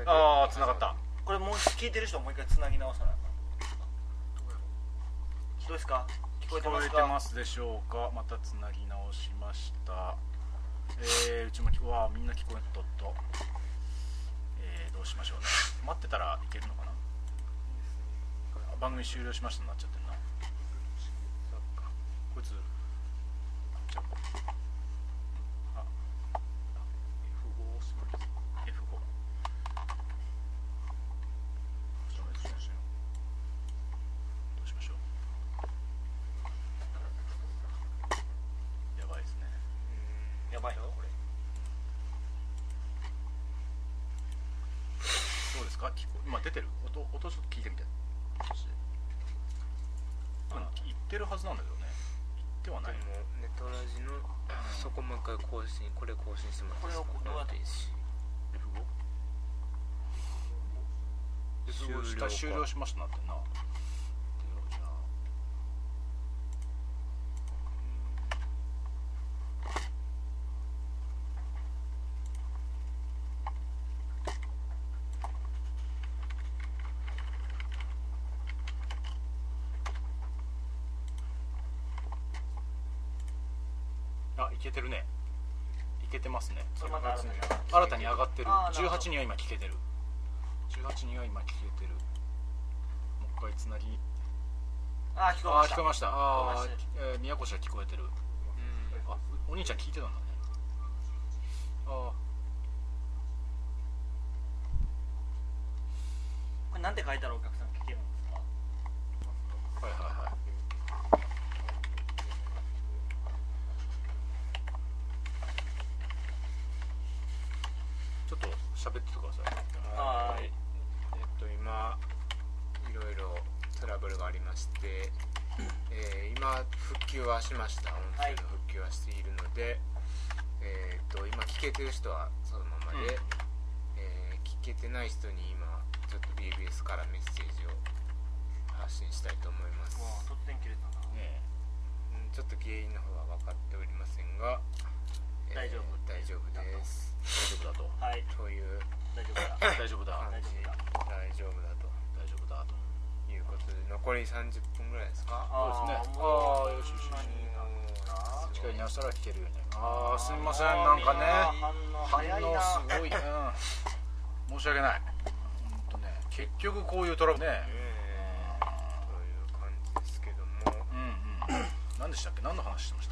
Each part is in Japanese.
ああ繋がった。 これもう聞いてる人もう一回繋ぎ直さないか。どうですか？聞こえてますか？ 聞こえてますでしょうか？また繋ぎ直しました。うちもみんな聞こえんとっと。どうしましょうね。待ってたらいけるのかな。番組終了しましたになっちゃってるな。こいつじゃあF5 押します。F5 どうしましょう。やばいですね。 やばいのこれ。 どうですか？今出てる音ちょっと聞いてみて。言ってるはずなんだけどね。言ってはない。 でもネトラジのそこもう一回更新、これ更新してもらっていいですか？ これをどうやって F5 終了しましたなってな。じゃあいけてるね。いけてますね。 それまた新たに上がってる。18人は今聞けてる。18人は今聞けてる。もう一回つなぎ。 聞こえました。 聞こえました。宮越は聞こえてる。お兄ちゃん聞いてたんだね。 これなんて書いたらお客さん聞けるんですか？ はいはいはい。ちょっと喋っててください。 今いろいろトラブルがありまして、今復旧はしました。音声の復旧はしているので、今聞けてる人はそのままで、聞けてない人に今ちょっと BBS からメッセージを発信したいと思います。 突然切れたな。 ちょっと原因の方は分かっておりませんが、 大丈夫です。 大丈夫だと。 はい。 という大丈夫だ。 大丈夫だ。 大丈夫だと。 大丈夫だと。 いうことで残り30分ぐらいですか？ そうですね。よしよしよし。近いに合わせたら聞けるようになる。すみません、なんかね反応すごい。申し訳ない。結局こういうトラブルね。 という感じですけども。 何でしたっけ？何の話してました？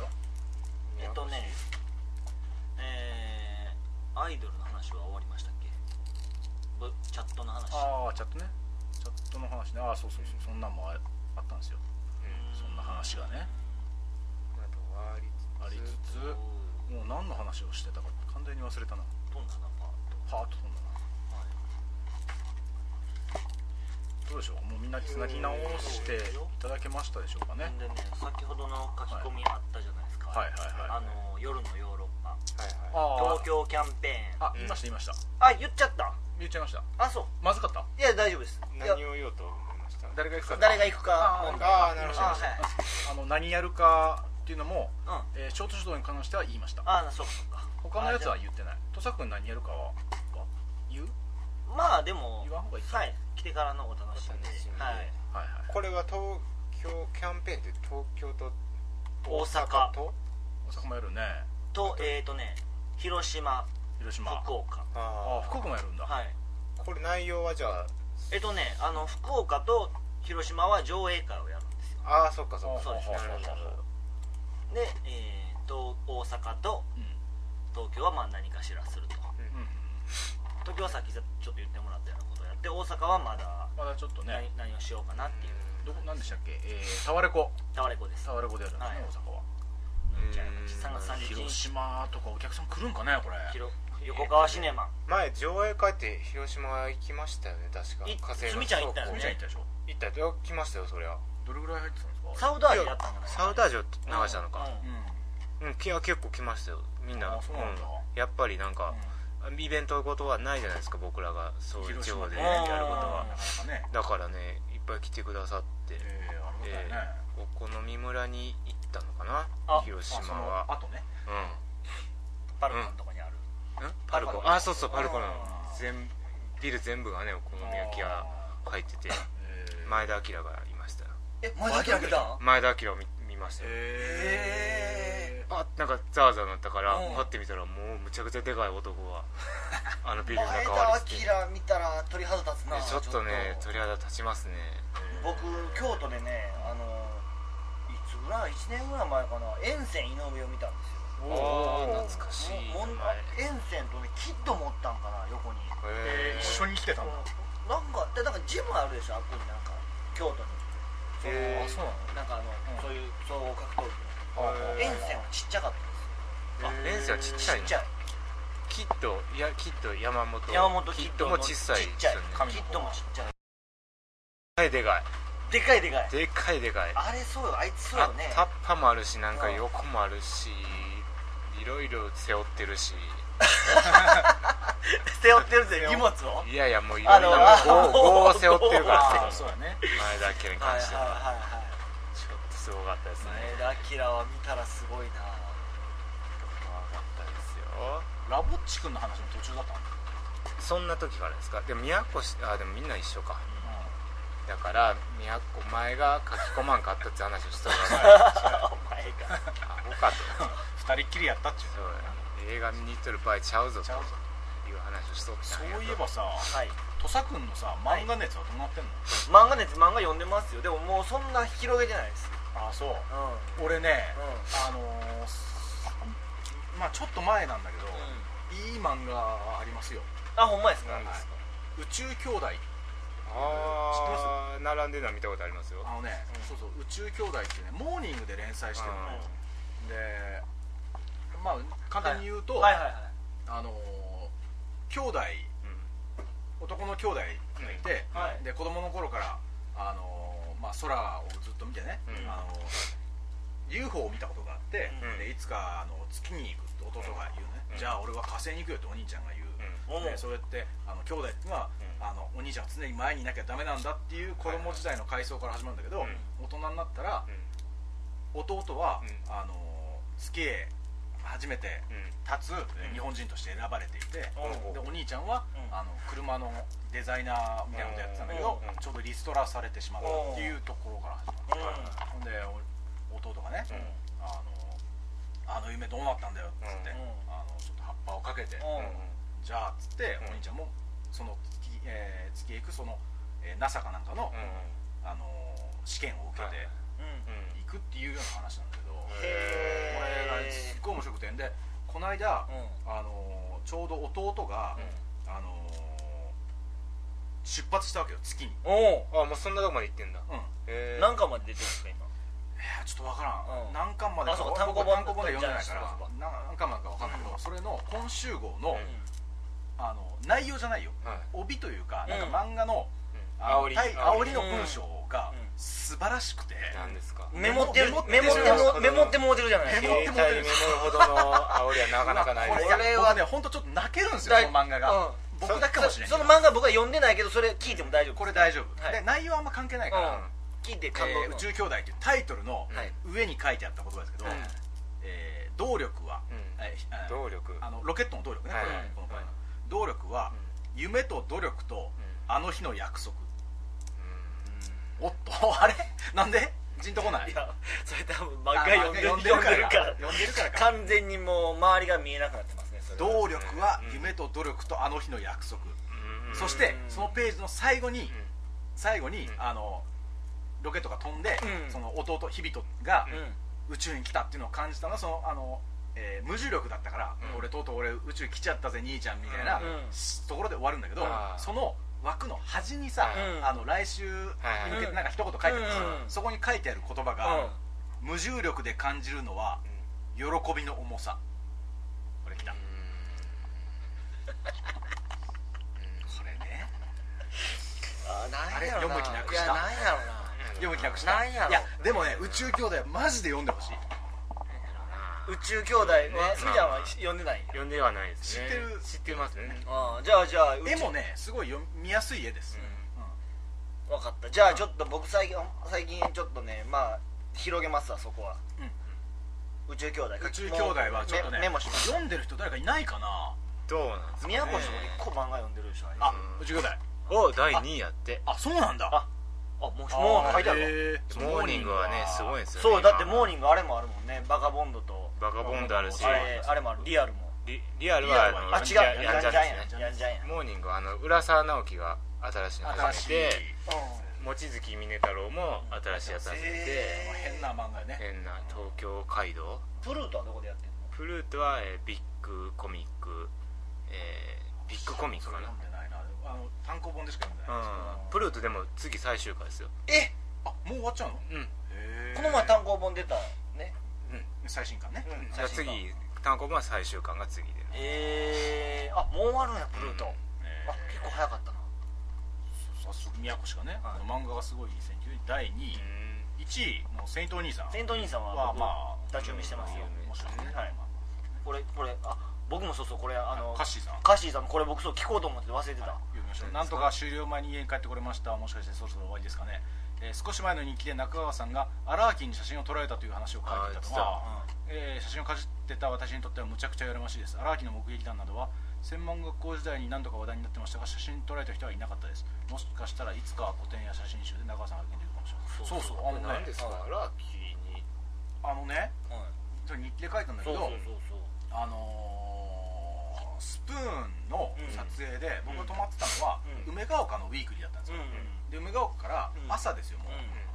アイドルの話は終わりましたっけ？チャットの話。 チャットね。チャットの話ね。そうそんなんもあったんですよ。そんな話がね。ありつつ、もう何の話をしてたか完全に忘れたな。 飛んだな、 パーッと飛んだな。どうでしょう？もうみんなつなぎ直していただけましたでしょうかね。 でね、先ほどの書き込みあったじゃないですか。夜のヨーロッパ、東京キャンペーン。 言いました。 言っちゃった。 言っちゃいました。 そう。 まずかった？ いや大丈夫です。 何を言おうと思いました？ 誰が行くか。 なるほど。 何やるかっていうのも、ショートショートに関しては言いました。 そうか。 他のやつは言ってない。土佐君何やるかは言う？ でも言わん方がいい。 来てからのお楽しみで。 これは東京キャンペーンって東京と大阪と大阪もやるね。 と広島、福岡。 福岡もやるんだ。 これ内容はじゃあ福岡と広島は上映会をやるんですよ。 そうかそうです。 で大阪と東京は何かしらすると。東京はさっきちょっと言ってもらったようなことをやって、大阪はまだちょっとね何をしようかなっていう。 何でしたっけ？タワレコです。タワレコでやるんですね、大阪は。 3月31日。 広島とかお客さん来るんかね、これ。 横川シネマ。 前上映会って広島行きましたよね、確か。 すみちゃん行ったよね。 行ったでしょ。 行ったよ、来ましたよ、そりゃ。 どれぐらい入ってたんですか？ サウダージやったんじゃない？ サウダージを流したのか。結構来ましたよ、みんな。やっぱりなんかイベントごとはないじゃないですか、僕らがそういう地方でやることは。だからね、いっぱい来てくださって、お好み村に行ったのかな、広島は。 あとね、 パルコのとこにあるパルコ、そうパルコのビル全部がねお好み焼き屋入ってて前田明がいましたよ。 前田明来たん？ 前田明を見ましたよ。あ、なんかザワザワなったからパッて見たらもうむちゃくちゃでかい男がビルの中割りして前田明見たら鳥肌立つな。 ちょっとね鳥肌立ちますね。 僕京都でねいつぐらい1年ぐらい前かな沿線井上を見たんですよ。 懐かしい。 沿線とねキッド持ったんかな横に。 一緒に来てたんだ。 なんかジムあるでしょあっこになんか京都に。 そうなの？ なんかそういう総合格闘技の沿線はちっちゃかったんですよ。 沿線はちっちゃいの？ ちっちゃい。 キッド山本キッドも小さいちっちゃい。キッドもちっちゃい。 でかいでかいでかい。 でかいでかい。 あれそうよ、あいつそうよね。 タッパもあるしなんか横もあるしいろいろ背負ってるし背負ってるぜ荷物を。 いやいやもういろんな棒を背負ってるからそうだね。 前田明に関してははいはいはい。 ちょっとすごかったですね。 前田明は見たらすごいな。 怖かったですよ。 ラボッチ君の話の途中だったの？ そんな時からですか？でも宮古でもみんな一緒か。だから宮古前が書き込まんかったって話をしとるからお前がアホかと二人っきりやったっちゅう。 映画見に行ってる場合ちゃうぞという話をしとったんや。 そういえばさ、 はい、 土佐君のさ漫画熱はどうなってんの？ 漫画読んでますよ。でももうそんな広げてないです。 ああそう、 うん、 俺ね、まあちょっと前なんだけど、いい漫画ありますよ。 あ、ほんまですか？ 宇宙兄弟。 知ってます？並んでるのは見たことありますよ。 そうそう宇宙兄弟っていうねモーニングで連載してるの。でまあ簡単に言うと兄弟、男の兄弟がいて、で子供の頃からまあ空をずっと見てね、UFO を見たことがあって、でいつか月に行くって弟が言うね、じゃあ俺は火星に行くよってお兄ちゃんが言う。でそうやって兄弟っていうのはお兄ちゃんは常に前にいなきゃダメなんだっていう子供時代の回想から始まるんだけど、大人になったら弟は月へ初めて立つ日本人として選ばれていて、でお兄ちゃんは車のデザイナーみたいなことやってたんだけど、ちょうどリストラされてしまったっていうところから始まる。ほんで弟がね夢どうなったんだよっつってちょっと葉っぱをかけて、じゃあっつってお兄ちゃんもその月へ行くその NASA かなんかの試験を受けていくっていうような話なんだけど、これがすっごい面白くて、でこの間ちょうど弟が出発したわけよ月に。 あ、もうそんなとこまで行ってんだ。 何巻まで出てるんですか今？ ちょっとわからん、何巻までか単行本で読んでないから何巻までかわかんないけど、それの今週号の内容じゃないよ、帯というかなんか漫画の煽りの文章が素晴らしくて。 何ですか？ メモってもうてるじゃないですか。 携帯にメモるほどの煽りはなかなかないです。 これはね本当ちょっと泣けるんですよ、その漫画が。僕だけかもしれない。 その漫画僕は読んでないけどそれ聞いても大丈夫？ これ大丈夫で、内容はあんま関係ないから聞いて宇宙兄弟っていうタイトルの上に書いてあった言葉ですけど、動力はロケットの動力ね、この動力は夢と努力とあの日の約束。おっとあれなんでジンとこない？いやそれ多分漫画読んでるから完全にもう周りが見えなくなってますね。 動力は夢と努力とあの日の約束。そしてそのページの最後にロケットが飛んでその弟日々が宇宙に来たっていうのを感じたのはその無重力だったから俺宇宙来ちゃったぜ兄ちゃんみたいなところで終わるんだけど、その枠の端にさ来週に向けてなんか一言書いてあるんですよ。そこに書いてある言葉が無重力で感じるのは喜びの重さ。これきた。これねあれ読む気なくした。読む気なくした。いやでもね宇宙兄弟マジで読んでほしい。 宇宙兄弟ね、スミちゃんは読んでない？ 読んではないですね。知ってますね。 じゃあ絵もねすごい読みやすい絵です。 分かった。じゃあちょっと僕最近ちょっとねまあ広げますわそこは。宇宙兄弟はちょっとね読んでる人誰かいないかな。 どうなんですかね。 宮越も1個漫画読んでるでしょ。 あ、うちください。 お、第2位やって。 あ、そうなんだ。 あ、もう書いてあるの。モーニングはねすごいですよね。 そうだってモーニングあれもあるもんね。バカボンドとバカボンドあるし、 あれもある。リアルも。 リアルはあ、違う、やんじゃんや。 モーニングは浦沢直樹が新しいの始めて、望月峰太郎も新しいやつ始めて、 変な漫画ね。 変な東京街道。 プルートはどこでやってんの？ プルートはビッグコミック、ビッグコミックかな。 読んでないな。単行本でしか読んでないんですけど。 プルートでも次最終回ですよ。 あ、もう終わっちゃうの？ うん。 この前単行本出たね。 最新刊ね。 次単行本は最終巻が次で。 あ、もう終わるんやプルート。あ、結構早かったな。 早速宮越がね、漫画がすごいいい選挙で第2位、1位もうセイントお兄さん。 セイントお兄さんはまあ立ち読みしてますよ。 面白いですね。はい。 これ僕もそうこれカッシーさんこれ僕そう聞こうと思って忘れてた。 読みましょう。なんとか終了前に家に帰ってこれました。もしかしてそろそろ終わりですかね。少し前の日記で中川さんがアラーキーに写真を撮られたという話を書いていたのは、写真をかじってた私にとってはむちゃくちゃ羨ましいです。アラーキーの目撃談などは専門学校時代に何度か話題になってましたが、写真撮られた人はいなかったです。もしかしたらいつか古典や写真集で中川さんが発見できるかもしれない。そう何ですか、アラーキーに日記で書いたんだけど、スプーンの撮影で僕が泊まってたのは梅ヶ丘のウィークリーだったんですよ。で梅ヶ丘から朝ですよ、もう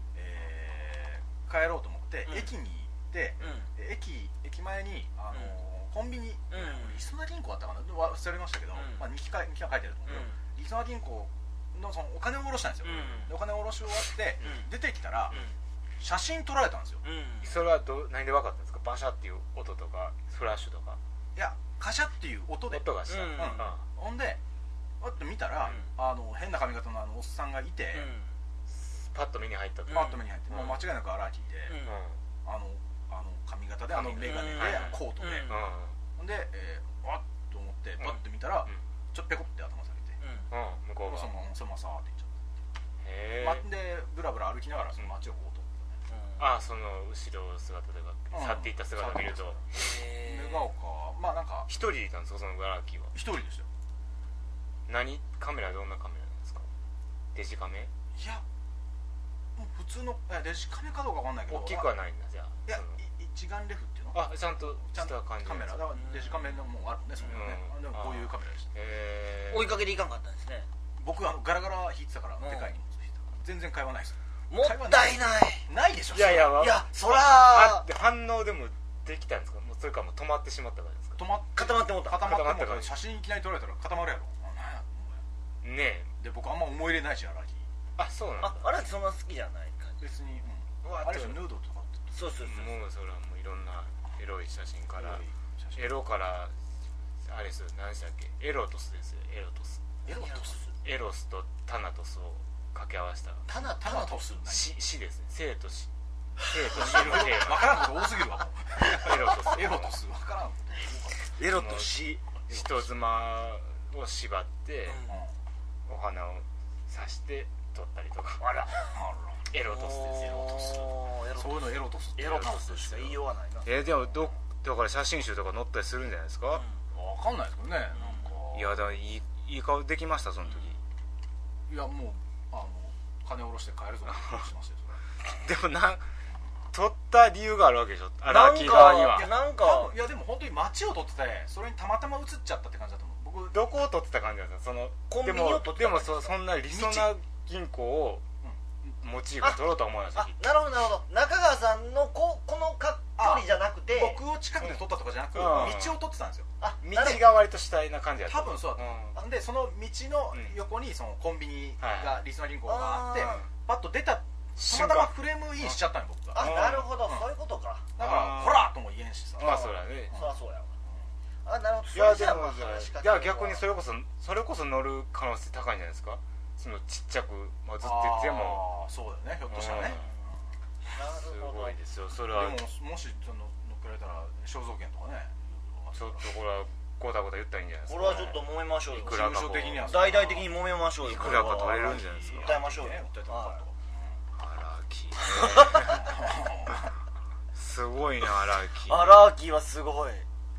帰ろうと思って駅に行って、駅前にコンビニ、りそな銀行あったかな、忘れましたけど、日記は書いてあると思うけど、りそな銀行のそのお金を下ろしたんですよ。でお金を下ろし終わって出てきたら写真撮られたんですよ。 それは何で分かったんですか？バシャっていう音とかフラッシュとか。 いや、カシャっていう音で。 音がした。 ほんでパッと見たら変な髪型のおっさんがいて、 パッと目に入ったと。 もう間違いなくアラーキーで、髪型でメガネでコートで、ほんでわっと思ってパッと見たらちょっぺこって頭下げて、 向こうがそのままさーって行っちゃって、でブラブラ歩きながらその街をこうと。 その後ろ姿とか去っていった姿を見ると、 梅ヶ丘なんか一人でいたんですか？そのアラーキーは一人でしたよ。 カメラどんなカメラなんですか？デジカメ？ いや、もう普通のデジカメかどうかわかんないけど、 大きくはないんだ。じゃあいや、一眼レフっていうの？ ちゃんとした感じカメラだからデジカメのもあるね、それはね。でもこういうカメラでした。 追いかけていかんかったんですね。 僕ガラガラ引いてたからでかい荷物引いてた。全然会話ないです。 もったいない。 ないでしょ。 いやそら反応でもできたんですか？もうそれかもう止まってしまったからですか？ 固まってもった。 固まっても写真いきなり撮られたら固まるやろね。 で僕あんま思い入れないし、アラーキー。 そうなんだ。 アラーキーそんな好きじゃない感じ。 別にあれでしょ、ヌードとかって。 そうもうそれはもういろんなエロい写真から、エロからあれですよ、何でしたっけ？エロトスですよ。エロトス。エロスとタナトスを掛け合わせたタナトス死ですね。生と死のテーマ。 分からんこと多すぎるわ。 エロトス分からん。 エロと死。 人妻を縛ってお花を刺して撮ったりとか。エロトスですよ。 そういうのエロトスしか言いようがないな。 でもだから写真集とか載ったりするんじゃないですか？ 分かんないですけどね。 いや、だからいい顔できました、その時。 いや、もう金下ろして帰るぞってしますよ。 でも撮った理由があるわけでしょ、アラーキー側には。 いやでも本当に街を撮ってて、それにたまたま映っちゃったって感じだと思う。僕どこを撮ってた感じなんですか？ コンビニを撮ってた。 でもそんなりそな銀行をモチーフに撮ろうとは思わないです。 なるほど中川さんのこの距離じゃなくて、 僕を近くで撮ったとかじゃなく、道を撮ってたんですよ。 道が割と主体な感じだった。 多分そうだった。でその道の横にそのコンビニがりそな銀行があって、パッと出た、たまたまフレームインしちゃったの僕が。 なるほど、そういうことか。 だからほらとも言えんしさ。 まあそうだね。 そうやわ。なるほど。 いやでもじゃあ逆にそれこそ乗る可能性高いんじゃないですか？そのちっちゃくずってても。 そうだよね、ひょっとしたらね。 すごいですよ。それはでももし乗っけられたら肖像権とかね、 ちょっとこれはゴタゴタ言ったらいいんじゃないですか。 これはちょっと揉めましょうよ。 いくらか大々的に揉めましょうよ。 いくらか取れるんじゃないですか。 訴えましょうよ。 アラーキーすごいな。アラーキーはすごい。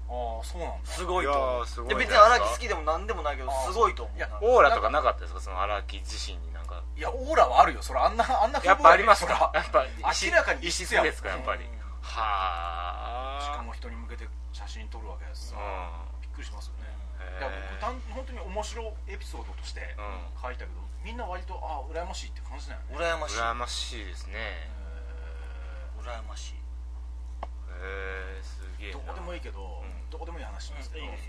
ああそうなんだ。 すごいと思う。 すごいで別に荒木好きでも何でもないけどすごいと思う。 いやオーラとかなかったですか、その荒木自身になんか。 いやオーラはあるよ。それあんなやっぱありますか。やっぱ明らかに異質ですかやっぱり。 はあ。しかも人に向けて写真撮るわけですさ。びっくりしますよね。いや僕本当に面白いエピソードとして書いたけど、みんな割と羨ましいって感じだよね。 羨ましい。 羨ましいですね。 羨ましい。 すげえ。 どこでもいいけど、どこでもいい話しますけど、なんだっ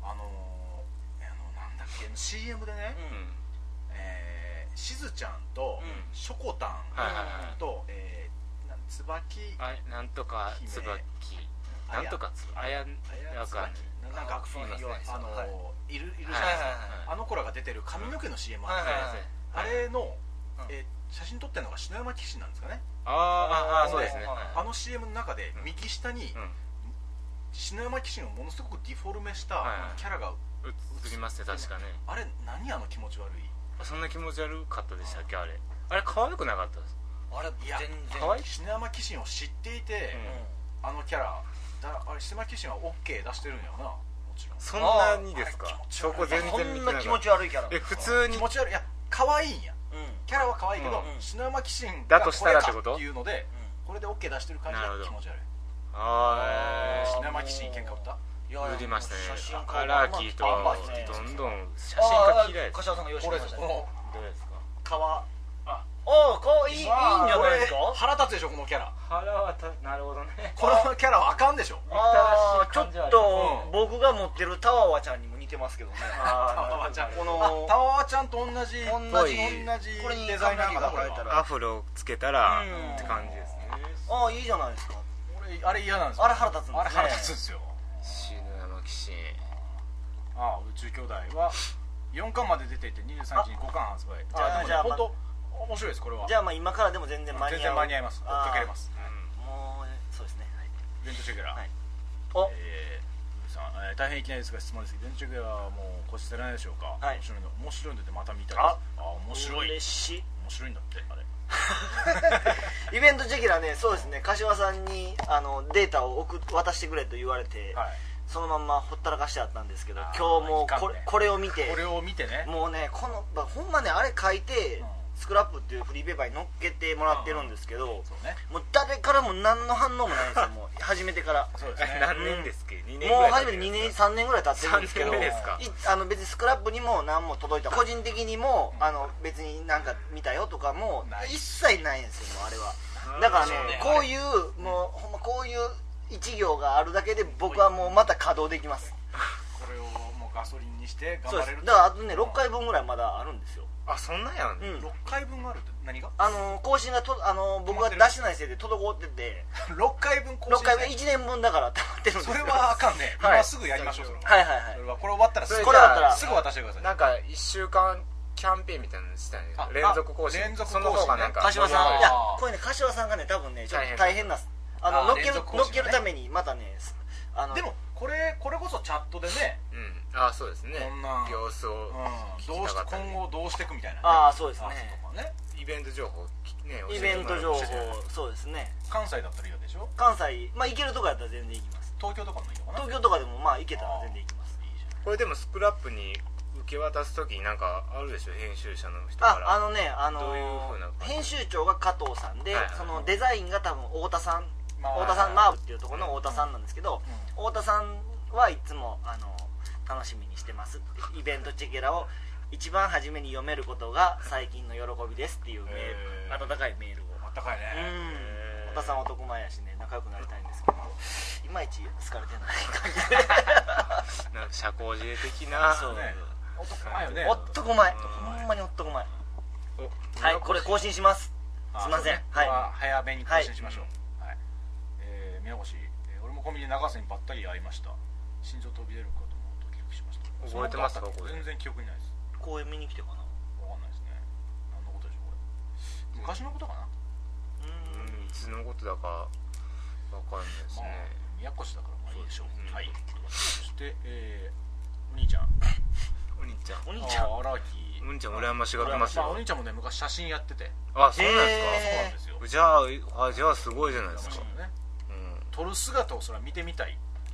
け CM でね、しずちゃんとしょこたんと椿なんとか椿なんとかあやかなんかいるじゃないですか。あの子らが出てる髪の毛の CM あってあれの写真撮ってるのが篠山紀信なんですかね。 そうですね。 あの CM の中で右下に篠山紀信をものすごくディフォルメしたキャラが映りますね。確かね。 あれ何あの気持ち悪い。 そんな気持ち悪かったでしたっけ。あれ可愛くなかったです。 あれ全然可愛い。篠山紀信を知っていてあのキャラあれ篠山紀信は OK 出してるんやな。もちろん。 そんなにですか。証拠全然見てなかった。 そんな気持ち悪いキャラ。 普通に気持ち悪い。いや可愛いんや。キャラは可愛いけど篠山紀信だとしたらってこと？ っていうのでこれで OK 出してる感じが気持ち悪い。篠山紀信喧嘩売った。 売りましたね。 荒木とどんどん写真が綺麗。 柏さんが用意してましたね。 どうですか。 川いいんじゃないですか。 腹立つでしょこのキャラ。 なるほどね。 このキャラはあかんでしょ。 ちょっと僕が持ってるタワワちゃんにも似てますけどね。 タワワちゃんと同じデザイナーがアフロつけたらって感じですね。 いいじゃないですか。 俺あれ嫌なんですよ。 あれ腹立つんですね。 あれ腹立つんですよ。 篠山紀信。 宇宙兄弟は4巻まで出ていて23日に5巻発売。じゃあ本当面白いです。これはじゃあ今からでも全然間に合う。 全然間に合います。追っかけれます。 もうそうですね。 イベントチェケラさん大変いきなりですが質問ですけど、イベントチェケラはもう更新されないでしょうか。面白いのでまた見たいです。面白い。 嬉しい。 面白いんだってあれ。 イベントチェケラね、そうですね。柏さんにデータを渡してくれと言われて、そのまんまほったらかしてあったんですけど、今日もこれを見てね、 もうねほんまねあれ書いてスクラップっていうフリーペーパーに載っけてもらってるんですけど、もう誰からも何の反応もないんですよ。もう始めてから何年ですっけ。 もう初めて2年3年ぐらい経ってるんですけど、 3年目ですか。 別にスクラップにも何も届いた、個人的にも別になんか見たよとかも一切ないんですよ。もうあれはだからね、こういうもうほんまこういう一行があるだけで僕はもうまた稼働できます。 これをもうガソリンにして頑張れる。 だからあとね6回分ぐらいまだあるんですよ。 そんなんやん。 6回分あるって何が？ 更新が僕が出してないせいで滞ってて 6回分更新して 1年分だから溜まってるんですよ。 それはあかんね。今すぐやりましょう。それはこれ終わったらすぐ渡してください。 なんか1週間キャンペーンみたいなのしたね。連続更新。その方がなんか柏さん、いやこれね柏さんがね多分ねちょっと大変な乗っけるためにまたねでもこれこそチャットでね、 そうですね。様子を今後どうしていくみたいな。 そうですね。 イベント情報ね。 イベント情報そうですね。 関西だったらいいでしょ。 関西行けるとこやったら全然行きます。 東京とかもいいのかな。 東京とかでも行けたら全然行きます。 これでもスクラップに受け渡す時になんかあるでしょ、編集者の人から。どういう風な編集長が加藤さんで、そのデザインが多分太田さんマーブっていうところの太田さんなんですけど、太田さんはいつも楽しみにしてますって、イベントチェケラを一番初めに読めることが最近の喜びですっていう温かいメールを。 温かいね。 太田さん男前やしね、仲良くなりたいんですけどいまいち好かれてない感じでなんか社交辞令的な。 そうね、 男前よね。 男前、ほんまに男前。はい、これ更新します。すいません。 早めに更新しましょう。宮越、俺もコンビニで長瀬にばったり会いました。心臓飛び出るかと思うとドキドキしました。 覚えてますか？これ全然記憶にないです。 公園見に来てかな。 わかんないですね。何のことでしょうこれ。昔のことかな。 いつのことだかわかんないですね。 宮越だからいいでしょう。はい。そしてお兄ちゃんお兄ちゃん荒木お兄ちゃん羨ましがってますよ。 お兄ちゃんもね昔写真やってて。 そうなんですか。 そうなんですよ。 じゃあすごいじゃないですか。 撮る姿をそれは見てみたい。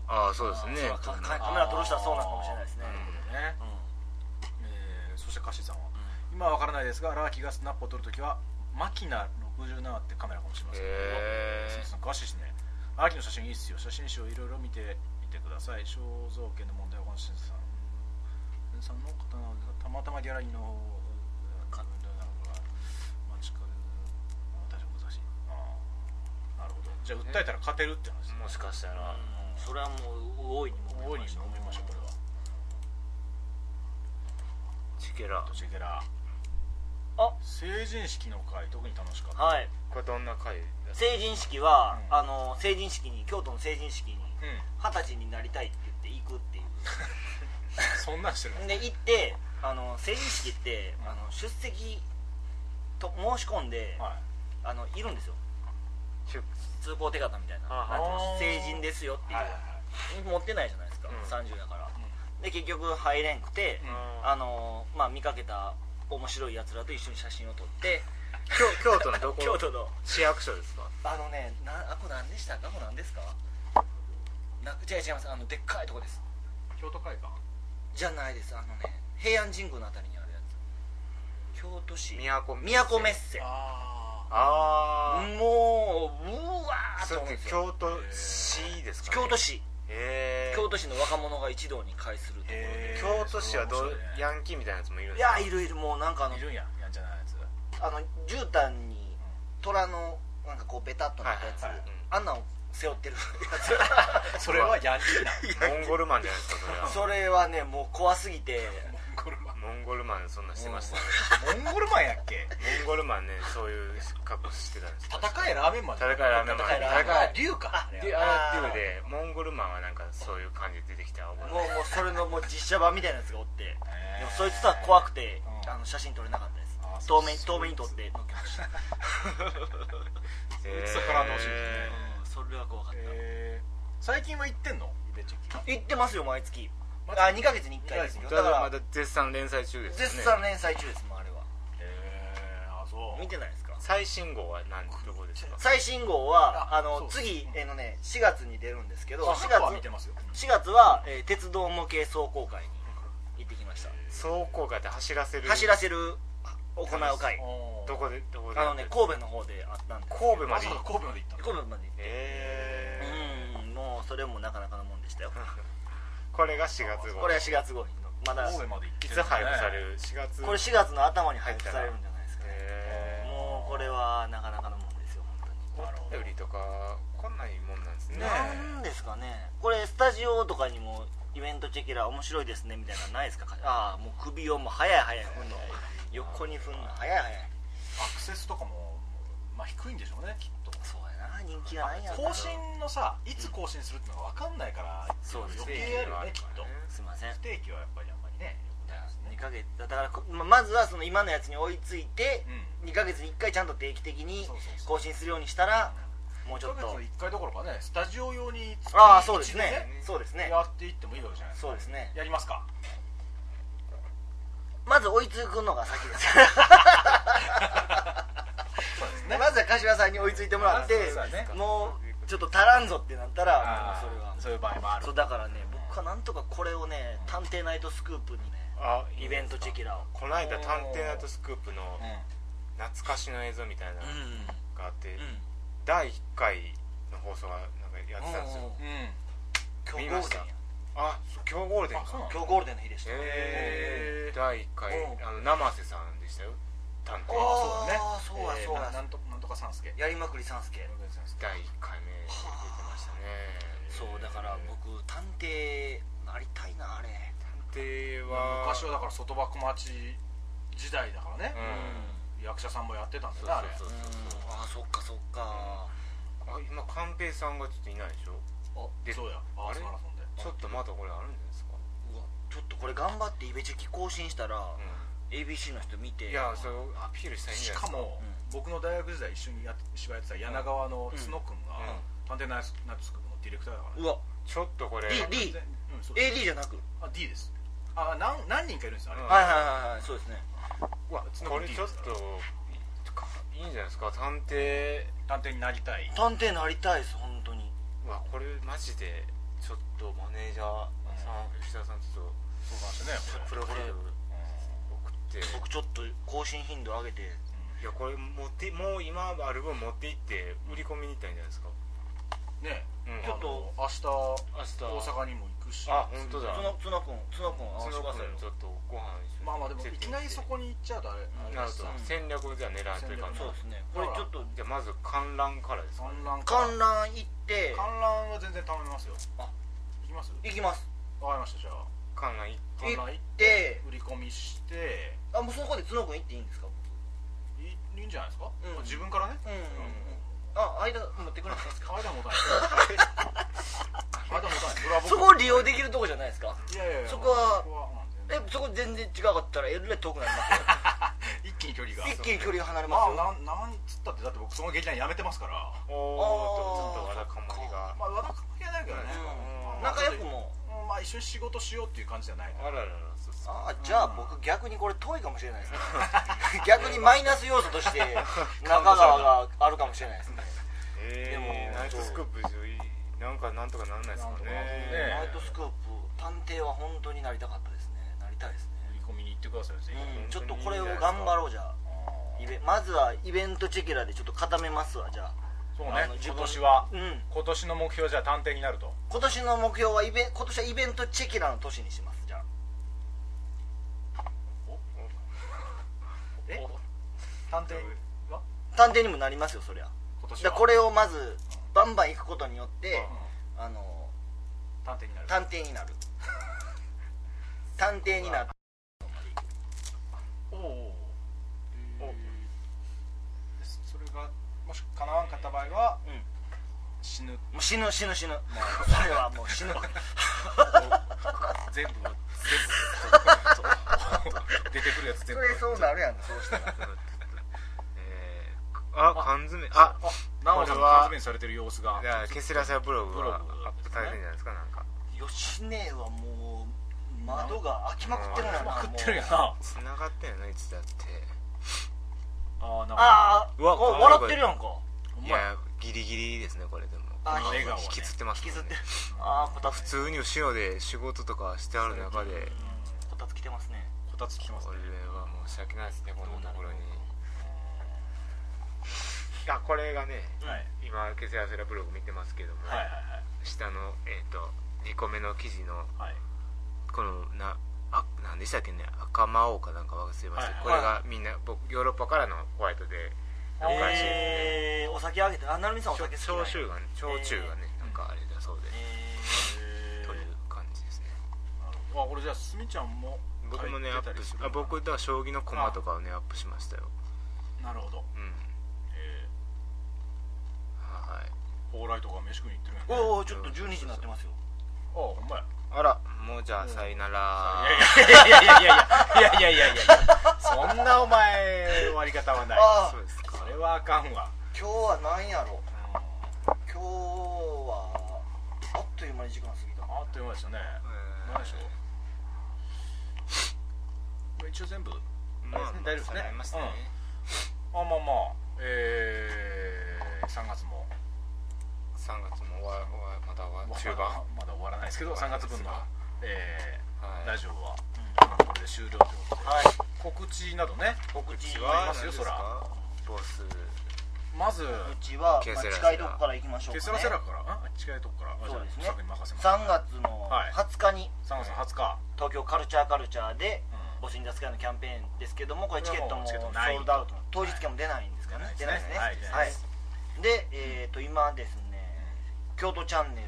ああそうですね。 カメラ撮る人はそうなのかもしれないですね。 そしてカッシーさんは、今は分からないですがラーキがスナップを撮るときはマキナ67ってカメラかもしれません。詳しいですね。ラーキの写真いいっすよ。写真集をいろいろ見てみてください。肖像権の問題はこの先生さんの方なのでたまたまギャラリーのなるほど。じゃあ訴えたら勝てるって話ですね。 もしかしたら、それはもう大いに思いました。これはチェケラ成人式の会特に楽しかった。 はい。これどんな会？ 成人式は、成人式に京都の成人式に20歳になりたいって言って行くっていうそんなんしてるんで行って成人式って出席と申し込んで、いるんですよ。通行手形みたいな、成人ですよっていう、持ってないじゃないですか、30だから、で結局入れんくて、見かけた面白いやつらと一緒に写真を撮って、 京都のどこ？ 京都の市役所ですか？ これ何でしたか？これ何ですか？違います、でっかいとこです。 京都会館じゃないです。平安神宮のあたりにあるやつ、京都市都メッセ。もううわーっと思うんですよ。 京都市ですかね？ 京都市京都市の若者が一堂に会するところで。 京都市はヤンキーみたいなやつもいるんですか？ いや、いるもうなんかいるんやんちゃなやつ。 絨毯に虎のなんかこうベタっとなったやつ、あんなんを背負ってるやつそれはヤンキーなモンゴルマンじゃないですか？ それはね、もう怖すぎて。 モンゴルマンそんなしてましたね。モンゴルマンやっけ？ モンゴルマンね、そういう格好してたんです。 戦えラーメンマン。 戦えラーメンマン。 竜か。 竜で、モンゴルマンはなんかそういう感じで出てきた。 もうそれのもう実写版みたいなやつがおって、でもそいつとは怖くて写真撮れなかったです。遠目に撮って載っけました。 そこからのしいですね。 それは怖かった。 最近は行ってんの？イベチェキ。 行ってますよ、毎月。2ヶ月に1回ですよ。 だからまだ絶賛連載中ですね。 絶賛連載中ですもん、あれは。 そう見てないですか？ 最新号はどこですか？ 最新号は次4月に出るんですけど、4月は鉄道模型壮行会に行ってきました。 壮行会って走らせる行う会。 どこで神戸の方であったんです。 神戸まで行った。神戸まで行って、もうそれもなかなかのもんでしたよ。 これが4月号。 これは4月号にまだいつ配布される？4月。 これ4月の頭に配布されるんじゃないですかね。もうこれはなかなかのもんですよ、本当に。 お便りとかこんないもんなんですね。 なんですかね。これスタジオとかにもイベントチェキラ面白いですねみたいなのないですか？もう首をもう早い踏んの、横に踏んの早い。 アクセスとかも低いんでしょうね、きっと。 そうやな、人気がないんやろ。 更新のさ、いつ更新するってのが分かんないから、 そうです余計やるよね、きっと。 すいません。 不定期はやっぱりね、 2ヶ月だからまずはその今のやつに追いついて、2ヶ月に1回ちゃんと定期的に更新するようにしたら、もうちょっと 2ヶ月に1回どころかね、スタジオ用にそうですね、 やっていってもいいわけじゃないですか。 そうですね。 やりますか？ まず追いつくのが先ですまずは柏さんに追いついてもらって、もうちょっと足らんぞってなったら、それはそういう場合もある。 だからね、僕はなんとかこれをね、探偵ナイトスクープにね、イベントチェキラをこの間探偵ナイトスクープの懐かしの映像みたいなのがあって、第1回の放送がなんかやってたんですよ。 今日ゴールデンや。 今日ゴールデンか。 今日ゴールデンの日でした。 第1回生瀬さんでしたよ、探偵。 そうだ、 なんとかさんすけ、 やりまくりさんすけ第1回目出てましたね。 そうだから僕探偵なりたいな。あれ探偵は昔はだから外箱町時代だからね、役者さんもやってたんだよね、あれ。 そっか今寛平さんがちょっといないでしょ。 そうや、 あれマラソンでちょっとまだこれあるんじゃないですか。 ちょっとこれ頑張ってイベチェキ更新したら ABC の人見て、 いや、それをアピールしたらいいんじゃないですか。 しかも僕の大学時代一緒に芝居やってた柳川の角君が探偵ナイトスクープのディレクターだからね。 ちょっとこれ AD じゃなく D です。何人かいるんですよ、あれ。 はい、そうですね。 これちょっといいんじゃないですか。探偵になりたい。 探偵なりたいです、本当に。 これマジでちょっとマネージャーさん、吉田さんちょっと相談してね、 プロフィール送って僕ちょっと更新頻度上げて、 いやこれもう今アルバム持って行って売り込みに行ったんじゃないですかね。 ちょっと明日大阪にも行くし、 あ、本当だ。 つのくん合わせてくださいよ。 ちょっとご飯一緒に。 まあでもいきなりそこに行っちゃうとあれなると戦略じゃ狙ってるからそうですね。これちょっとじゃあまず観覧からですか。 観覧行って観覧は全然頼みますよ。あ、行きます？ 行きます。 わかりました。じゃあ観覧行って売り込みして、 もうそこで角くん行っていいんですか？ いいんじゃないですか。自分からね。 間持ってくるんですか？ 間持たないそこ利用できるとこじゃないですか？ いやいや、 そこはそこ全然違かったらえらい遠くなりますよ。 一気に距離が離れますよ。 なんつったってだって僕その劇団辞めてますから。 おお、ちょっと和田かまりが。 まあ和田かまりはないけどね。 仲良くもまあ一緒に仕事しようっていう感じじゃない。 あららら。 じゃあ僕逆にこれ遠いかもしれないですね。逆にマイナス要素として中川があるかもしれないですね。 でもナイトスクープなんとかならないですかね。 ナイトスクープ探偵は本当になりたかったですね。なりたいですね。 売り込みに行ってください。 ちょっとこれを頑張ろう。じゃあまずはイベントチェケラでちょっと固めますわ。じゃあそうね、今年の目標じゃあ探偵になると。 今年の目標は今年はイベントチェケラの年にします。じゃあ探偵にもなりますよ、そりゃ。これをまずバンバン行くことによって探偵になる探偵になってそれがもし叶わんかった場合は死ぬ。 それはもう死ぬ全部出てくるやつ全部そうなるやん。そうしたら缶詰ナオさん缶詰にされてる様子がケセラセラブログがアップされてるんじゃないですか。なんか吉根はもう窓が開きまくってるやな。 つながってんやな、いつだって。 笑ってるやんか。 いやギリギリですねこれ。でも引きつってますね。普通に後ろで仕事とかしてある中でこたつ来てますね。 これは申し訳ないですね、こんなところに。これがね、今ケセラセラブログ見てますけども、下の2個目の記事のこの何でしたっけね、赤魔王かなんか忘れました。これがみんな僕ヨーロッパからのホワイトでお酒あげて、成美さんお酒好きなんや。 焼酎がねなんかあれだそうでという感じですね。 これじゃあすみちゃんも僕もねアップし僕だ将棋の駒とかをねアップしましたよ。 なるほど。蓬莱とか飯食いに行ってるんやね。 ちょっと12時になってますよ。 ほんまや。 あら、もうじゃあさよなら。 いやそんなお前終わり方はない。そうですか。それはあかんわ。 今日は何やろ。今日はあっという間に時間過ぎた。 あっという間でしたね。何でしょう。一応全部大丈夫ですね。まあ3月もまだ中盤まだ終わらないですけど、3月分のラジオはこれで終了ということで、告知などね。 告知はありますよ。そらボスまずうちは近いとこから行きましょうかね。 ケセラセラから近いとこから。 そうですね。 3 月の20日に東京カルチャーでボスに出す会のキャンペーンですけども、これチケットもソールドアウト、当日券も出ないんですかね。出ないですね。で今ですね、京都チャンネル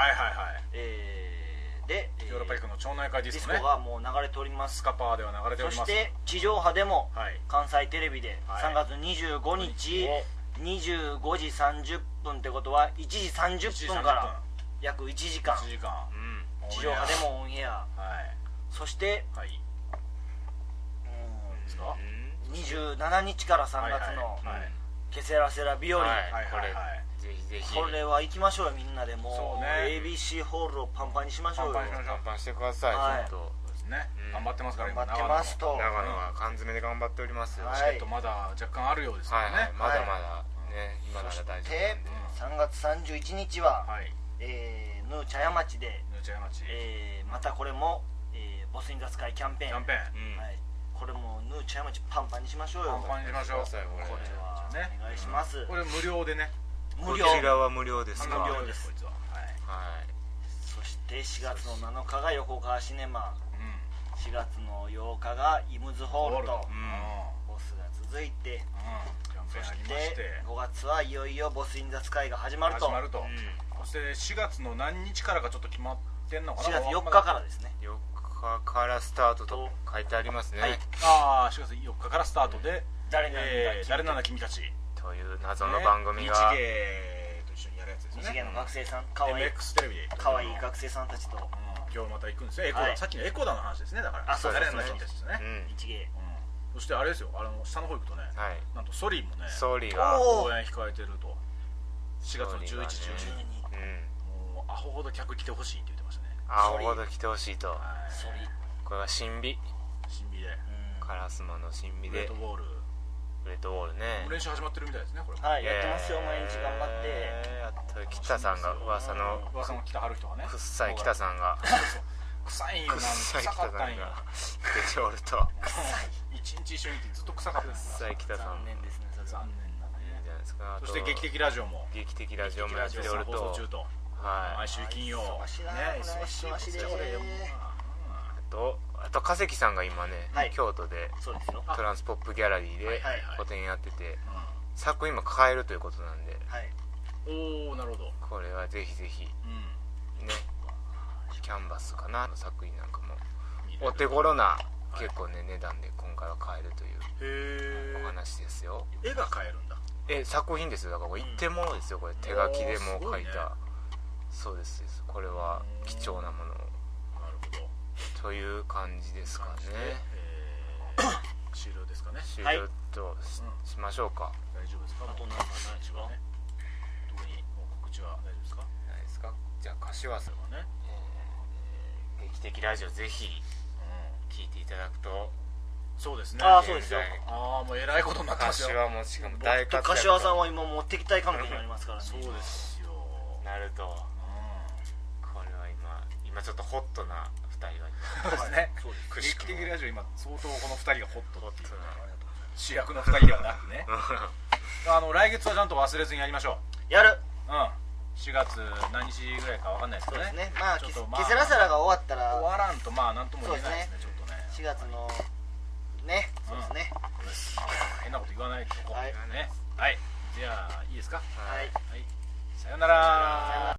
でヨーロッパ行くの町内会ディスコね、 がもう流れております。 スカパーでは流れております。 そして地上波でも関西テレビで3月25日25時30分ってことは1時30分から約1時間地上波でもオンエア、そして27日から3月のケセラセラ日和、これは行きましょうよ。みんなでもう ABC ホールをパンパンにしましょうよ。 パンパンしてください。ちょっと頑張ってますから。 頑張ってますと。 長野は缶詰で頑張っておりますよ。 チケットまだ若干あるようですからね。 まだまだね、今なら大丈夫なんで。 3月31日はヌー茶屋町でまたこれも、ボスインザスカイキャンペーン、はい、これもヌー茶屋町パンパンにしましょうよ。 パンパンにしましょう。これはお願いします。 これ無料でね。 こちらは無料ですか。 無料です。そして4月の7日が横川シネマ、4月の8日がイムズホールとボスが続いて、そして5月はいよいよボスインザスカイが始まると。 そして4月の何日からかちょっと決まってんのかな。 4月4日からですね。 4日からスタートと書いてありますね。 ああ、4月4日からスタートで誰なんだ君たちという謎の番組が日芸と一緒にやるやつですね。 日芸の学生さん、かわいい MX テレビでかわいい学生さんたちと今日また行くんですよ。エコダ、さっきのエコダの話ですね。だから誰なんだ君たちですね。 日芸。 そしてあれですよ、下の方行くとね、なんとソリーもね、 ソリーが公演控えてると。4月の11、12、もうアホほど客来てほしいって言ってましたね。 アホほど来てほしいと。これは新美でカラスマの新美でグレートウォールね。練習始まってるみたいですね。これはい、やってますよ。毎日頑張って。 北さんが噂の北春人がね、 くっさい北さんが臭いんよ。臭かったんよ。 出ておると一日一緒にいてずっと臭かったんです。 臭い北さん、 残念ですね。 残念だね。 いいじゃないですか。 そして劇的ラジオもやっておると、 放送中と、毎週金曜忙しいな。忙しいで。 あと加関さんが今ね、京都でトランスポップギャラリーで個展やってて、作品も買えるということなんで、 おお、なるほど。 これはぜひぜひね、キャンバスかなの作品なんかもお手頃な結構ね値段で今回は買えるというお話ですよ。 絵が買えるんだ。 作品ですよ。だからこれ一点物ですよ。これ手書きでもう描いた。そうです。これは貴重なものという感じですかね。 終了ですかね。 終了としましょうか。 大丈夫ですか。あと何かないですかね。特に告知は大丈夫ですか。 ないですか。じゃあ柏さんはね、劇的ラジオぜひ聞いていただくと。 そうですね。 そうですよ。 もうえらいことになってますよ。 柏もしかも大活躍。 柏さんは今もう敵対関係になりますからね。 そうですよ。 なると、これは今ちょっとホットな2人がそうですね。劇的ラジオ今相当この2人がホットっていう主役の2人ではなくね。来月はちゃんと忘れずにやりましょう。やる。 4月何日ぐらいかわかんないですけどね。 まあケセラサラが終わったら終わらんとなんとも言えないですね。ちょっとね。 4月のね、そうですね。 変なこと言わないとこね。はい。じゃあいいですか。 はい。 さよなら。